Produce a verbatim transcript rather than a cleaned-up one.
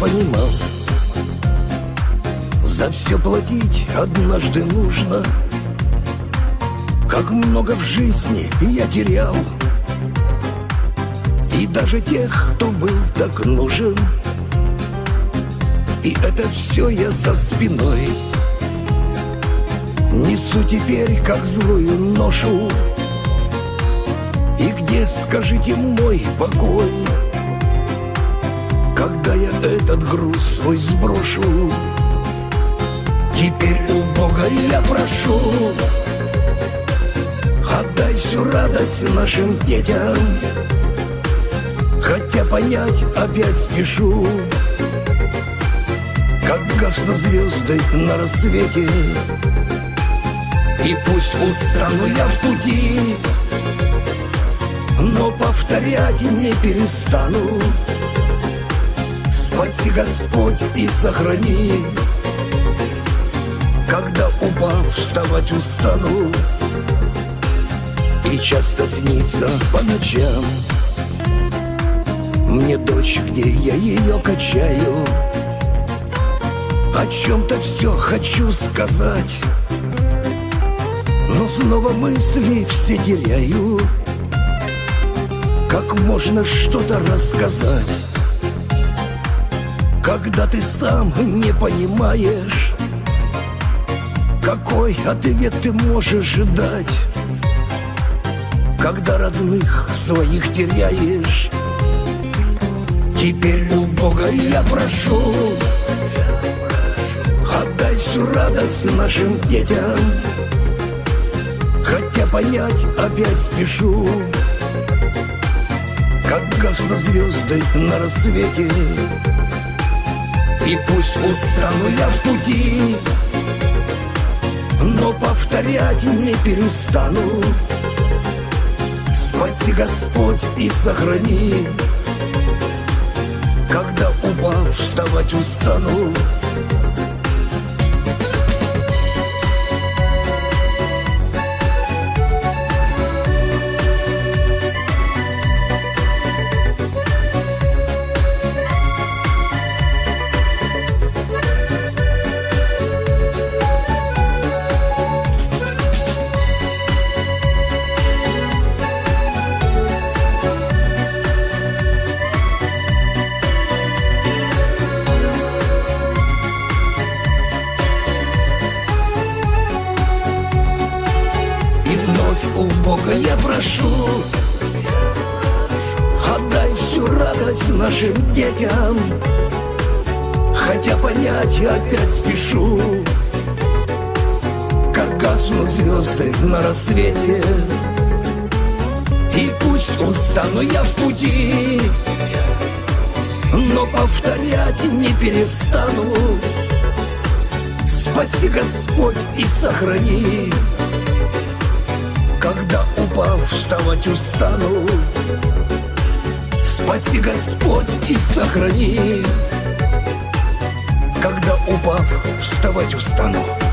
понимал, за все платить однажды нужно. Как много в жизни я терял, и даже тех, кто был так нужен. И это все я за спиной несу теперь, как злую ношу. И где, скажите, мой покой, когда я этот груз свой сброшу? Теперь у Бога я прошу, отдай всю радость нашим детям. Хотя понять опять спешу, как гаснут звезды на рассвете. И пусть устану я в пути, но повторять не перестану. Спаси, Господь, и сохрани, когда, упав, вставать устану. И часто снится по ночам мне дочь, где я ее качаю. О чем-то все хочу сказать, но снова мысли все теряю. Как можно что-то рассказать, когда ты сам не понимаешь, какой ответ ты можешь дать, когда родных своих теряешь? Теперь у Бога я прошу, отдай всю радость нашим детям. Хотя понять опять спешу, как гаснут звезды на рассвете. И пусть устану я в пути, но повторять не перестану. Спаси, Господь, и сохрани, когда, упав, вставать устану. У Бога я прошу, отдай всю радость нашим детям. Хотя понять опять спешу, как гаснут звезды на рассвете. И пусть устану я в пути, но повторять не перестану. Спаси, Господь, и сохрани, когда, упав, вставать устану. Спаси, Господь, и сохрани, когда, упав, вставать устану.